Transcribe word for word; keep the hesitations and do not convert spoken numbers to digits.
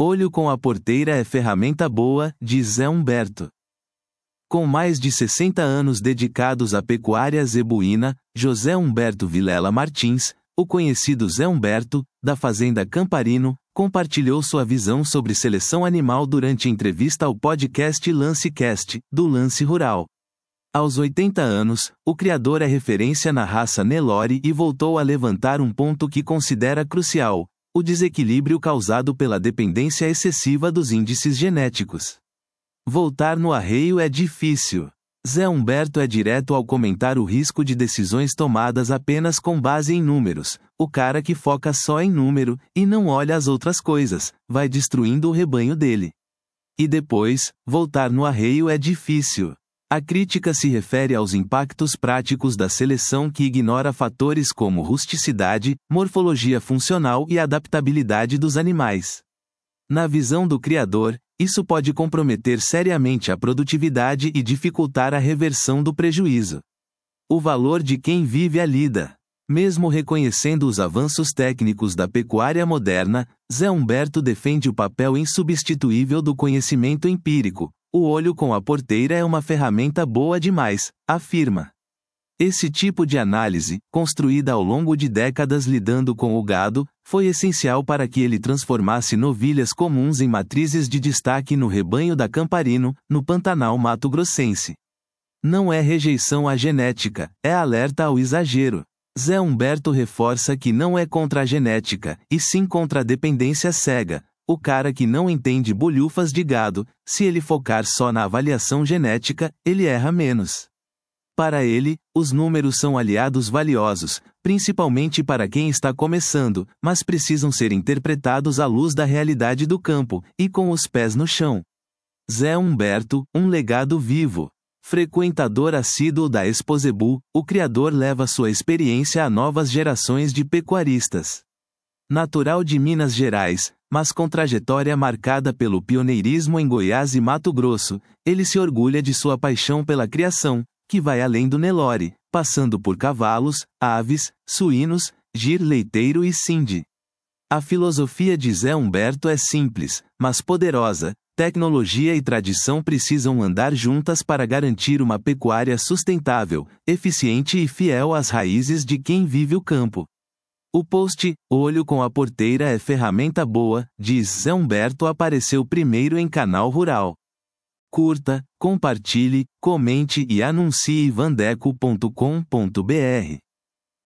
Olho com a porteira é ferramenta boa, diz Zé Humberto. Com mais de sessenta anos dedicados à pecuária zebuína, José Humberto Vilela Martins, o conhecido Zé Humberto, da Fazenda Camparino, compartilhou sua visão sobre seleção animal durante entrevista ao podcast LanceCast, do Lance Rural. Aos oitenta anos, o criador é referência na raça Nelore e voltou a levantar um ponto que considera crucial: o desequilíbrio causado pela dependência excessiva dos índices genéticos. Voltar no arreio é difícil. Zé Humberto é direto ao comentar o risco de decisões tomadas apenas com base em números. O cara que foca só em número, e não olha as outras coisas, vai destruindo o rebanho dele. E depois, voltar no arreio é difícil. A crítica se refere aos impactos práticos da seleção que ignora fatores como rusticidade, morfologia funcional e adaptabilidade dos animais. Na visão do criador, isso pode comprometer seriamente a produtividade e dificultar a reversão do prejuízo. O valor de quem vive a lida. Mesmo reconhecendo os avanços técnicos da pecuária moderna, Zé Humberto defende o papel insubstituível do conhecimento empírico. O olho com a porteira é uma ferramenta boa demais, afirma. Esse tipo de análise, construída ao longo de décadas lidando com o gado, foi essencial para que ele transformasse novilhas comuns em matrizes de destaque no rebanho da Camparino, no Pantanal mato-grossense. Não é rejeição à genética, é alerta ao exagero. Zé Humberto reforça que não é contra a genética, e sim contra a dependência cega. O cara que não entende bolhufas de gado, se ele focar só na avaliação genética, ele erra menos. Para ele, os números são aliados valiosos, principalmente para quem está começando, mas precisam ser interpretados à luz da realidade do campo, e com os pés no chão. Zé Humberto, um legado vivo. Frequentador assíduo da Expozebu, o criador leva sua experiência a novas gerações de pecuaristas. Natural de Minas Gerais, mas com trajetória marcada pelo pioneirismo em Goiás e Mato Grosso, ele se orgulha de sua paixão pela criação, que vai além do Nelore, passando por cavalos, aves, suínos, gir leiteiro e sindi. A filosofia de Zé Humberto é simples, mas poderosa. Tecnologia e tradição precisam andar juntas para garantir uma pecuária sustentável, eficiente e fiel às raízes de quem vive o campo. O post "Olho com a porteira é ferramenta boa", diz Zé Humberto, apareceu primeiro em Canal Rural. Curta, compartilhe, comente e anuncie vandeco ponto com ponto br.